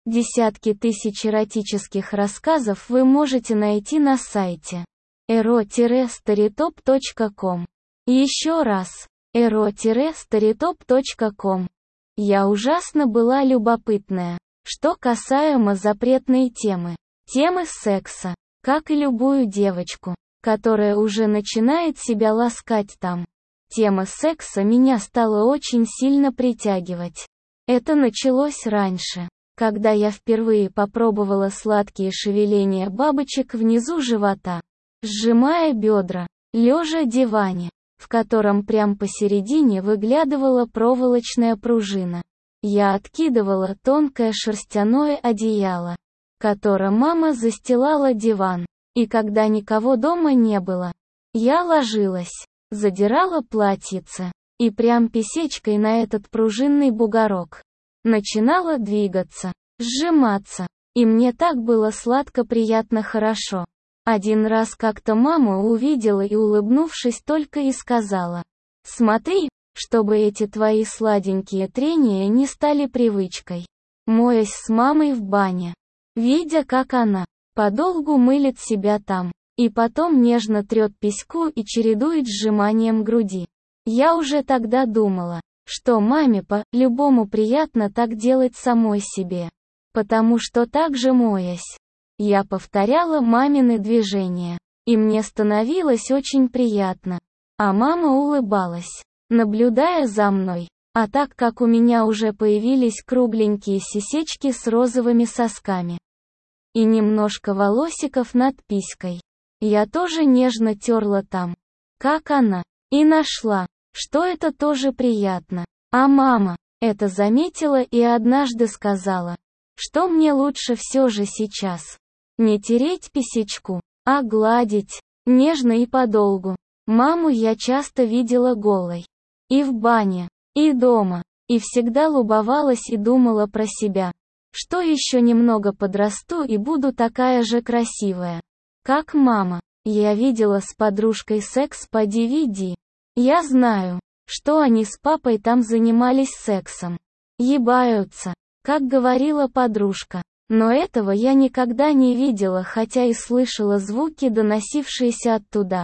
Десятки тысяч эротических рассказов вы можете найти на сайте ero-storytop.com. Еще раз, ero-storytop.com. Я ужасно была любопытная, что касаемо запретной темы секса, как и любую девочку, которая уже начинает себя ласкать там. Тема секса меня стала очень сильно притягивать. Это началось раньше, когда я впервые попробовала сладкие шевеления бабочек внизу живота, сжимая бедра, лежа в диване, в котором прямо посередине выглядывала проволочная пружина. Я откидывала тонкое шерстяное одеяло, которым мама застилала диван, и когда никого дома не было, я ложилась, задирала платьице, и прям писечкой на этот пружинный бугорок начинала двигаться, сжиматься, и мне так было сладко, приятно, хорошо. Один раз как-то мама увидела и, улыбнувшись, только и сказала: «Смотри, чтобы эти твои сладенькие трения не стали привычкой». Моясь с мамой в бане, видя, как она подолгу мылит себя там, и потом нежно трет письку и чередует сжиманием груди. Я уже тогда думала, что маме по-любому приятно так делать самой себе. Потому что так же, моясь, я повторяла мамины движения, и мне становилось очень приятно. А мама улыбалась, наблюдая за мной. А так как у меня уже появились кругленькие сисечки с розовыми сосками и немножко волосиков над писькой, я тоже нежно терла там, как она, и нашла, что это тоже приятно. А мама это заметила и однажды сказала, что мне лучше все же сейчас не тереть писечку, а гладить, нежно и подолгу. Маму я часто видела голой. И в бане, и дома, и всегда любовалась и думала про себя, что еще немного подрасту и буду такая же красивая, как мама. Я видела с подружкой секс по DVD. Я знаю, что они с папой там занимались сексом. Ебаются, как говорила подружка. Но этого я никогда не видела, хотя и слышала звуки, доносившиеся оттуда.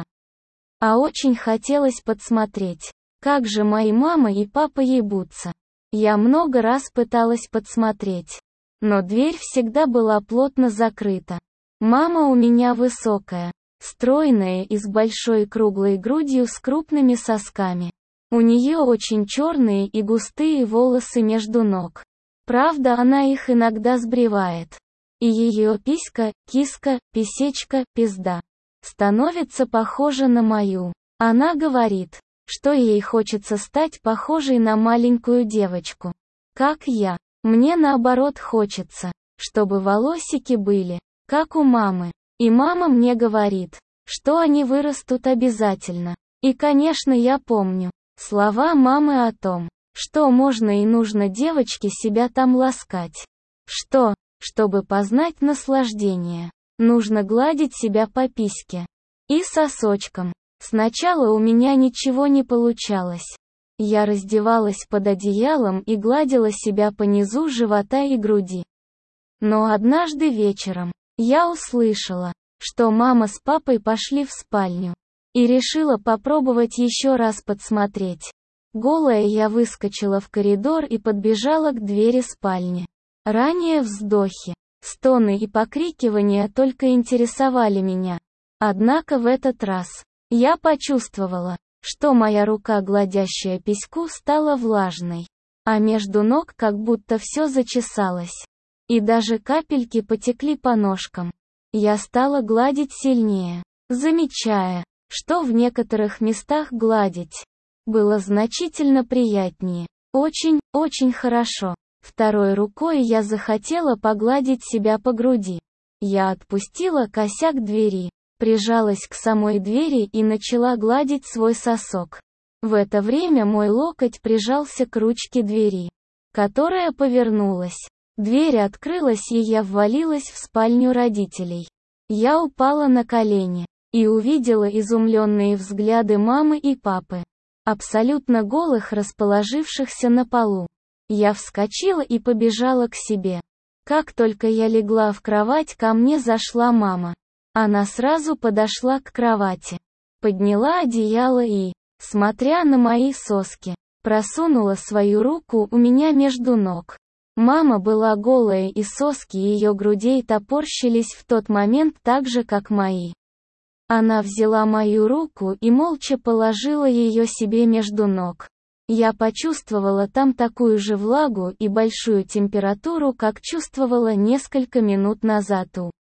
А очень хотелось подсмотреть, как же мои мама и папа ебутся. Я много раз пыталась подсмотреть, но дверь всегда была плотно закрыта. Мама у меня высокая, стройная и с большой круглой грудью с крупными сосками. У нее очень черные и густые волосы между ног. Правда, она их иногда сбривает. И ее писька, киска, писечка, пизда становится похожа на мою. Она говорит, что ей хочется стать похожей на маленькую девочку. Как я. Мне наоборот хочется, чтобы волосики были, как у мамы. И мама мне говорит, что они вырастут обязательно. И, конечно, я помню слова мамы о том, что можно и нужно девочке себя там ласкать. Что, чтобы познать наслаждение, нужно гладить себя по письке и сосочкам. Сначала у меня ничего не получалось. Я раздевалась под одеялом и гладила себя по низу живота и груди. Но однажды вечером я услышала, что мама с папой пошли в спальню, и решила попробовать еще раз подсмотреть. Голая я выскочила в коридор и подбежала к двери спальни. Ранее вздохи, стоны и покрикивания только интересовали меня. Однако в этот раз я почувствовала, что моя рука, гладящая письку, стала влажной, а между ног как будто все зачесалось. И даже капельки потекли по ножкам. Я стала гладить сильнее, замечая, что в некоторых местах гладить было значительно приятнее. Очень, очень хорошо. Второй рукой я захотела погладить себя по груди. Я отпустила косяк двери, прижалась к самой двери и начала гладить свой сосок. В это время мой локоть прижался к ручке двери, которая повернулась. Дверь открылась, и я ввалилась в спальню родителей. Я упала на колени и увидела изумленные взгляды мамы и папы, абсолютно голых, расположившихся на полу. Я вскочила и побежала к себе. Как только я легла в кровать, ко мне зашла мама. Она сразу подошла к кровати, подняла одеяло и, смотря на мои соски, просунула свою руку у меня между ног. Мама была голая, и соски ее грудей топорщились в тот момент так же, как мои. Она взяла мою руку и молча положила ее себе между ног. Я почувствовала там такую же влагу и большую температуру, как чувствовала несколько минут назад у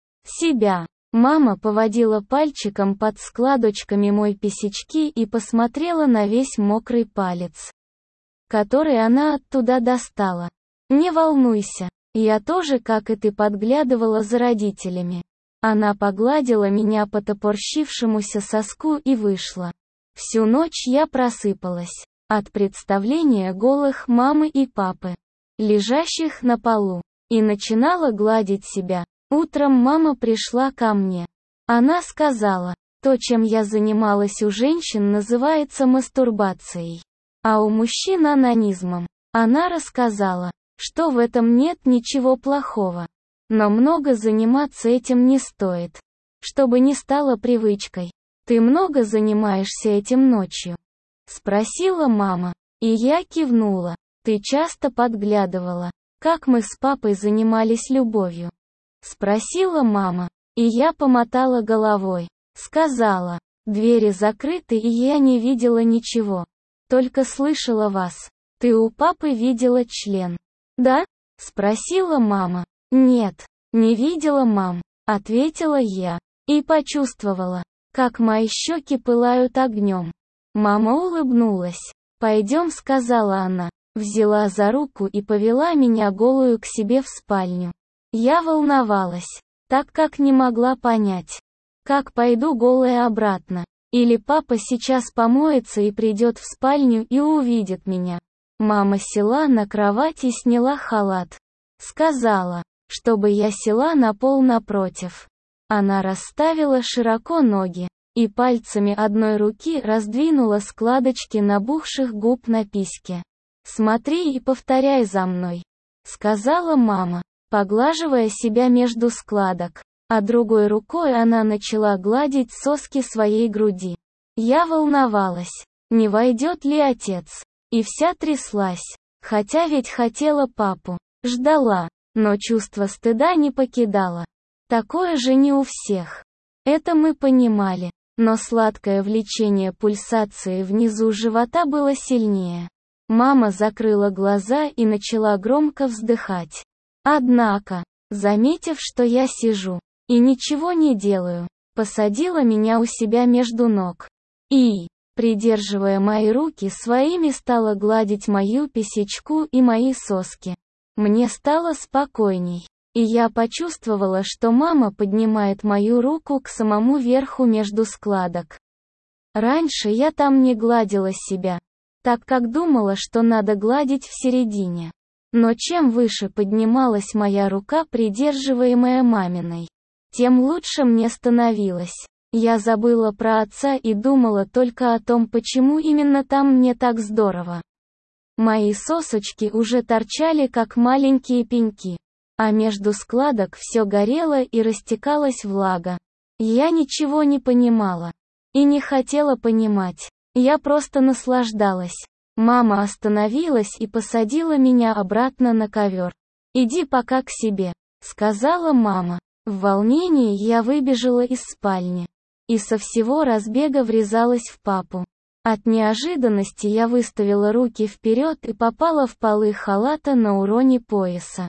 себя. Мама поводила пальчиком под складочками моей писечки и посмотрела на весь мокрый палец, который она оттуда достала. «Не волнуйся, я тоже, как и ты, подглядывала за родителями». Она погладила меня по топорщившемуся соску и вышла. Всю ночь я просыпалась от представления голых мамы и папы, лежащих на полу, и начинала гладить себя. Утром мама пришла ко мне. Она сказала, то, чем я занималась у женщин, называется мастурбацией, а у мужчин онанизмом. Она рассказала, что в этом нет ничего плохого. Но много заниматься этим не стоит, чтобы не стало привычкой. «Ты много занимаешься этим ночью?» — спросила мама. И я кивнула. «Ты часто подглядывала, как мы с папой занимались любовью?» — спросила мама. И я помотала головой. Сказала, двери закрыты, и я не видела ничего. Только слышала вас. «Ты у папы видела член?» «Да?» — спросила мама. «Нет, не видела, мам», — ответила я. И почувствовала, как мои щеки пылают огнем. Мама улыбнулась. «Пойдем», — сказала она. Взяла за руку и повела меня голую к себе в спальню. Я волновалась, так как не могла понять, как пойду голая обратно. Или папа сейчас помоется и придет в спальню и увидит меня. Мама села на кровать и сняла халат. Сказала, чтобы я села на пол напротив. Она расставила широко ноги и пальцами одной руки раздвинула складочки набухших губ на письке. «Смотри и повторяй за мной», — сказала мама, поглаживая себя между складок, а другой рукой она начала гладить соски своей груди. Я волновалась, не войдет ли отец, и вся тряслась, хотя ведь хотела папу, ждала. Но чувство стыда не покидало. Такое же не у всех. Это мы понимали. Но сладкое влечение пульсации внизу живота было сильнее. Мама закрыла глаза и начала громко вздыхать. Однако, заметив, что я сижу и ничего не делаю, посадила меня у себя между ног. И, придерживая мои руки своими, стала гладить мою писечку и мои соски. Мне стало спокойней, и я почувствовала, что мама поднимает мою руку к самому верху между складок. Раньше я там не гладила себя, так как думала, что надо гладить в середине. Но чем выше поднималась моя рука, придерживаемая маминой, тем лучше мне становилось. Я забыла про отца и думала только о том, почему именно там мне так здорово. Мои сосочки уже торчали, как маленькие пеньки, а между складок все горело и растекалась влага. Я ничего не понимала и не хотела понимать. Я просто наслаждалась. Мама остановилась и посадила меня обратно на ковер. «Иди пока к себе», — сказала мама. В волнении я выбежала из спальни и со всего разбега врезалась в папу. От неожиданности я выставила руки вперед и попала в полы халата на уровне пояса.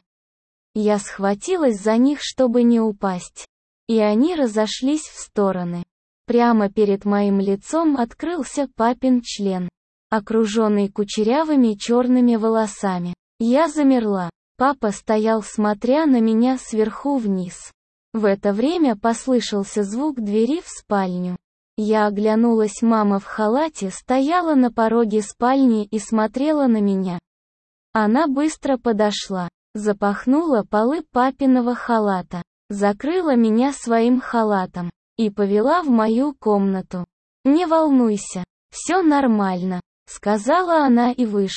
Я схватилась за них, чтобы не упасть. И они разошлись в стороны. Прямо перед моим лицом открылся папин член, окруженный кучерявыми черными волосами. Я замерла. Папа стоял, смотря на меня сверху вниз. В это время послышался звук двери в спальню. Я оглянулась, мама в халате стояла на пороге спальни и смотрела на меня. Она быстро подошла, запахнула полы папиного халата, закрыла меня своим халатом и повела в мою комнату. «Не волнуйся, все нормально», — сказала она и вышла.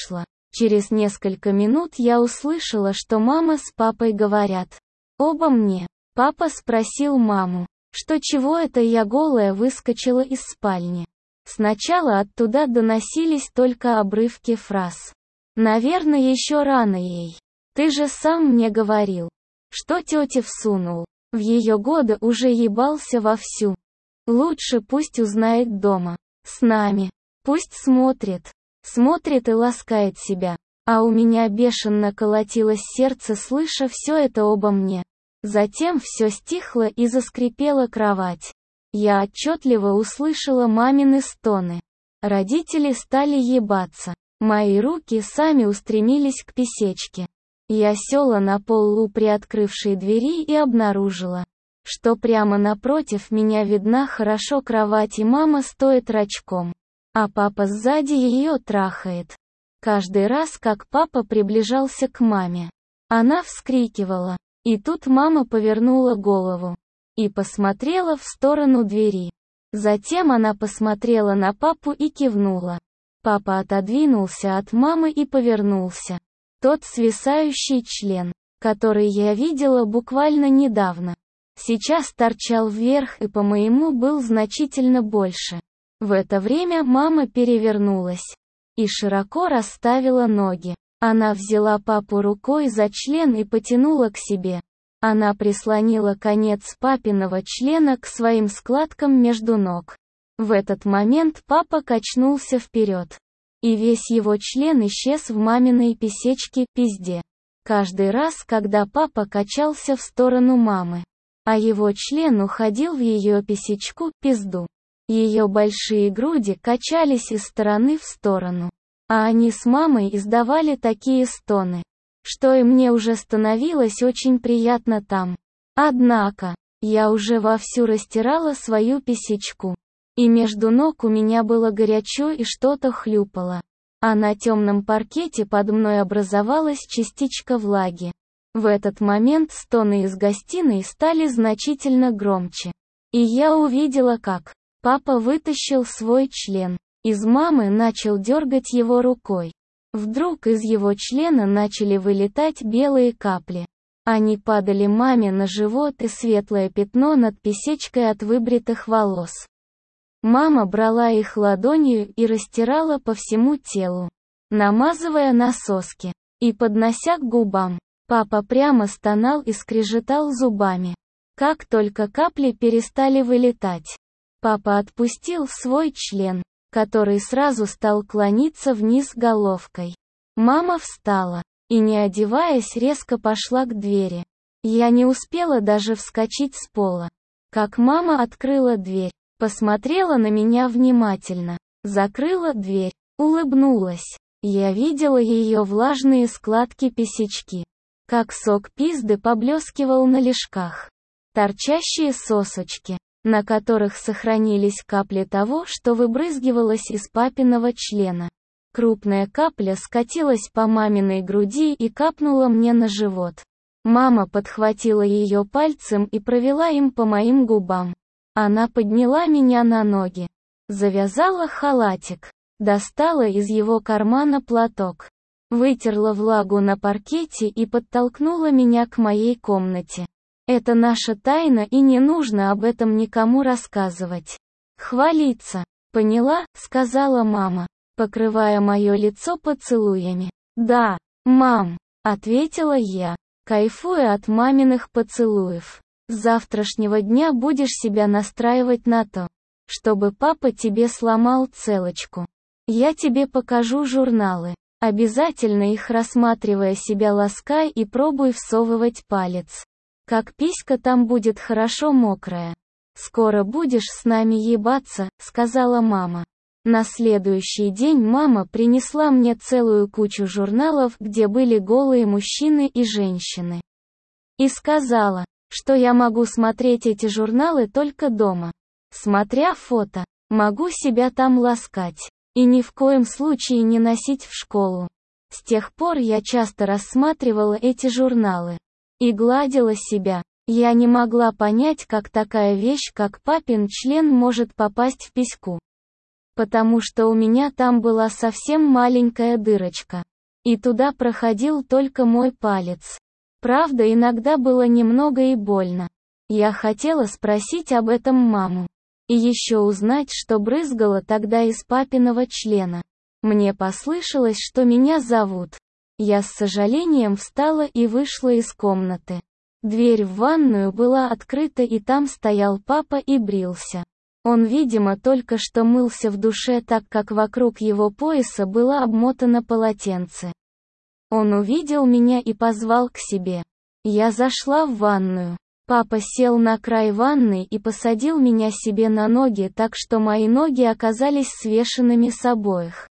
Через несколько минут я услышала, что мама с папой говорят обо мне. Папа спросил маму, что чего это я голая выскочила из спальни. Сначала оттуда доносились только обрывки фраз. Наверное, еще рано ей. Ты же сам мне говорил, что тете всунул. В ее годы уже ебался вовсю. Лучше пусть узнает дома. С нами. Пусть смотрит. Смотрит и ласкает себя. А у меня бешено колотилось сердце, слыша все это обо мне. Затем все стихло и заскрипела кровать. Я отчетливо услышала мамины стоны. Родители стали ебаться. Мои руки сами устремились к писечке. Я села на пол у приоткрывшей двери и обнаружила, что прямо напротив меня видна хорошо кровать, и мама стоит рачком, а папа сзади ее трахает. Каждый раз, как папа приближался к маме, она вскрикивала. И тут мама повернула голову и посмотрела в сторону двери. Затем она посмотрела на папу и кивнула. Папа отодвинулся от мамы и повернулся. Тот свисающий член, который я видела буквально недавно, сейчас торчал вверх и по-моему был значительно больше. В это время мама перевернулась и широко расставила ноги. Она взяла папу рукой за член и потянула к себе. Она прислонила конец папиного члена к своим складкам между ног. В этот момент папа качнулся вперед. И весь его член исчез в маминой писечке-пизде. Каждый раз, когда папа качался в сторону мамы, а его член уходил в ее писечку-пизду, ее большие груди качались из стороны в сторону. А они с мамой издавали такие стоны, что и мне уже становилось очень приятно там. Однако, я уже вовсю растирала свою писечку. И между ног у меня было горячо и что-то хлюпало. А на темном паркете под мной образовалась частичка влаги. В этот момент стоны из гостиной стали значительно громче. И я увидела, как папа вытащил свой член. Из мамы начал дергать его рукой. Вдруг из его члена начали вылетать белые капли. Они падали маме на живот и светлое пятно над писечкой от выбритых волос. Мама брала их ладонью и растирала по всему телу, намазывая на соски и поднося к губам. Папа прямо стонал и скрежетал зубами. Как только капли перестали вылетать, папа отпустил свой член, который сразу стал клониться вниз головкой. Мама встала и, не одеваясь, резко пошла к двери. Я не успела даже вскочить с пола, как мама открыла дверь. Посмотрела на меня внимательно, закрыла дверь, улыбнулась. Я видела ее влажные складки писечки. Как сок пизды поблескивал на лишках. Торчащие сосочки, на которых сохранились капли того, что выбрызгивалось из папиного члена. Крупная капля скатилась по маминой груди и капнула мне на живот. Мама подхватила ее пальцем и провела им по моим губам. Она подняла меня на ноги, завязала халатик, достала из его кармана платок, вытерла влагу на паркете и подтолкнула меня к моей комнате. Это наша тайна, и не нужно об этом никому рассказывать. Хвалиться. Поняла, сказала мама, покрывая мое лицо поцелуями. Да, мам, ответила я, кайфуя от маминых поцелуев. С завтрашнего дня будешь себя настраивать на то, чтобы папа тебе сломал целочку. Я тебе покажу журналы. Обязательно их рассматривая себя ласкай и пробуй всовывать палец. Как писька там будет хорошо мокрая. Скоро будешь с нами ебаться, сказала мама. На следующий день мама принесла мне целую кучу журналов, где были голые мужчины и женщины. И сказала, что я могу смотреть эти журналы только дома. Смотря фото, могу себя там ласкать. И ни в коем случае не носить в школу. С тех пор я часто рассматривала эти журналы. И гладила себя. Я не могла понять, как такая вещь, как папин член, может попасть в письку. Потому что у меня там была совсем маленькая дырочка. и туда проходил только мой палец. Правда, иногда было немного и больно. Я хотела спросить об этом маму. И еще узнать, что брызгало тогда из папиного члена. Мне послышалось, что меня зовут. Я с сожалением встала и вышла из комнаты. Дверь в ванную была открыта, и там стоял папа и брился. Он, видимо, только что мылся в душе, так как вокруг его пояса было обмотано полотенце. Он увидел меня и позвал к себе. Я зашла в ванную. Папа сел на край ванны и посадил меня себе на ноги, так что мои ноги оказались свешенными с обоих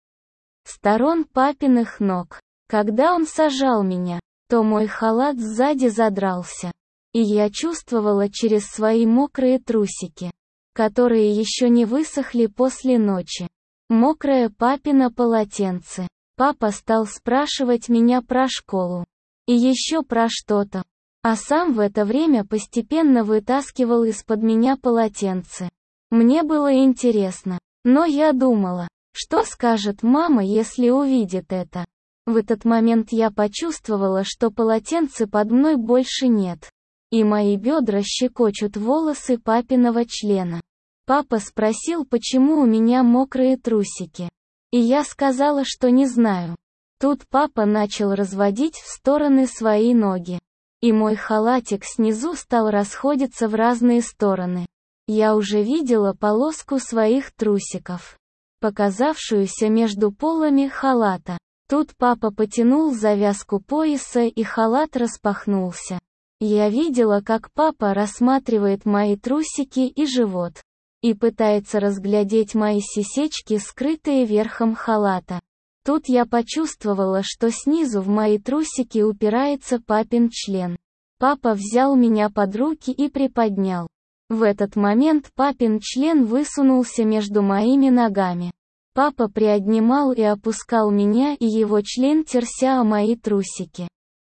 сторон папиных ног. Когда он сажал меня, то мой халат сзади задрался. И я чувствовала через свои мокрые трусики, которые еще не высохли после ночи, мокрое папино полотенце. Папа стал спрашивать меня про школу. И еще про что-то. А сам в это время постепенно вытаскивал из-под меня полотенце. Мне было интересно. Но я думала, что скажет мама, если увидит это. В этот момент я почувствовала, что полотенца под мной больше нет. И мои бедра щекочут волосы папиного члена. Папа спросил, почему у меня мокрые трусики. И я сказала, что не знаю. Тут папа начал разводить в стороны свои ноги. И мой халатик снизу стал расходиться в разные стороны. Я уже видела полоску своих трусиков, показавшуюся между полами халата. Тут папа потянул завязку пояса, и халат распахнулся. Я видела, как папа рассматривает мои трусики и живот. И пытается разглядеть мои сисечки, скрытые верхом халата. Тут я почувствовала, что снизу в мои трусики упирается папин член. Папа взял меня под руки и приподнял. В этот момент папин член высунулся между моими ногами. Папа приобнимал и опускал меня, и его член терся о мои трусики.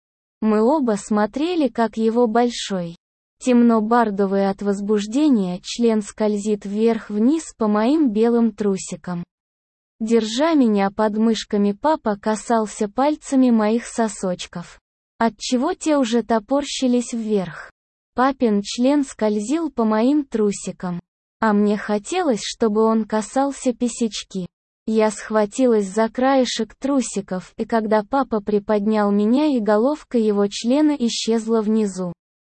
Мы оба смотрели, как его большой, темно-бордовый от возбуждения член скользит вверх-вниз по моим белым трусикам. Держа меня под мышками, папа касался пальцами моих сосочков, отчего те уже топорщились вверх. Папин член скользил по моим трусикам, а мне хотелось, чтобы он касался писечки. Я схватилась за краешек трусиков, и когда папа приподнял меня, и головка его члена исчезла внизу,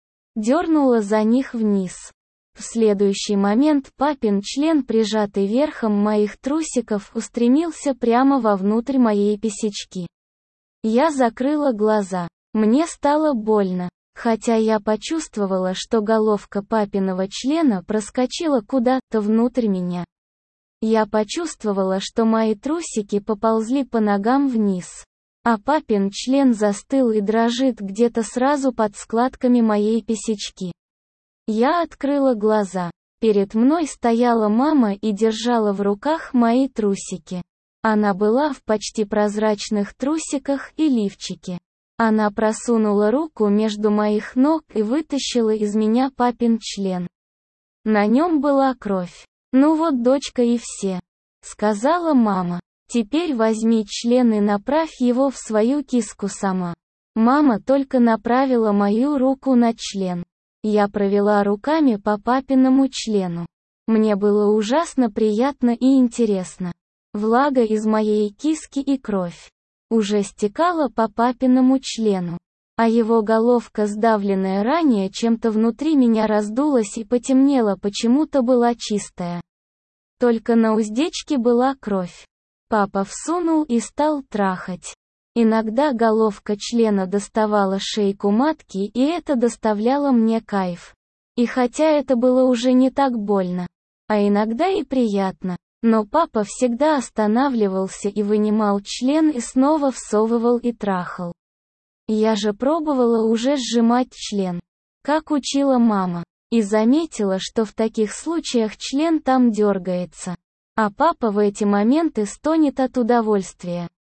дернула за них вниз. В следующий момент папин член, прижатый верхом моих трусиков, устремился прямо вовнутрь моей писечки. Я закрыла глаза. Мне стало больно, хотя я почувствовала, что головка папиного члена проскочила куда-то внутрь меня. Я почувствовала, что мои трусики поползли по ногам вниз, а папин член застыл и дрожит где-то сразу под складками моей писечки. Я открыла глаза. Перед мной стояла мама и держала в руках мои трусики. Она была в почти прозрачных трусиках и лифчике. Она просунула руку между моих ног и вытащила из меня папин член. На нем была кровь. «Ну вот, дочка, и все», — сказала мама. «Теперь возьми член и направь его в свою киску сама». Мама только направила мою руку на член. Я провела руками по папиному члену. Мне было ужасно приятно и интересно. Влага из моей киски и кровь уже стекала по папиному члену, а его головка, сдавленная ранее чем-то внутри меня, раздулась и потемнела, почему-то была чистая. Только на уздечке была кровь. Папа всунул и стал трахать. Иногда головка члена доставала шейку матки, и это доставляло мне кайф. И хотя это было уже не так больно, а иногда и приятно, но папа всегда останавливался и вынимал член и снова всовывал и трахал. Я же пробовала уже сжимать член, как учила мама, и заметила, что в таких случаях член там дергается, а папа в эти моменты стонет от удовольствия.